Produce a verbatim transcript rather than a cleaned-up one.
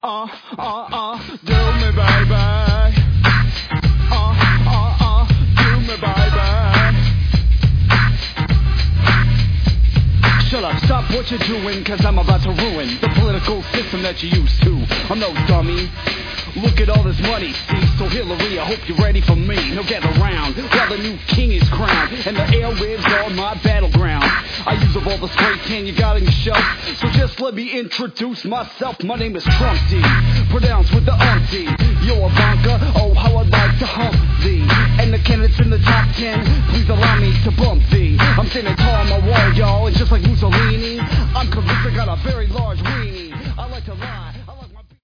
Uh, uh, uh, do me, baby. Uh, uh, uh, do me, baby. Shut up, stop what you're doing, cause I'm about to ruin the political system that you're used to. I'm no dummy. Look at all this money, see? So Hillary, I hope you're ready for me. Now get around while the new king is crowned, and the airwaves are my battleground. I use up all the spray tan you got on your shelf, so just let me introduce myself. My name is Trump D, pronounced with the umpty. Yo, Ivanka, oh how I'd like to hump thee. And the candidates in the top ten, please allow me to bump thee. I'm standing tall on my wall, y'all, and just like Mussolini, I'm convinced I got a very large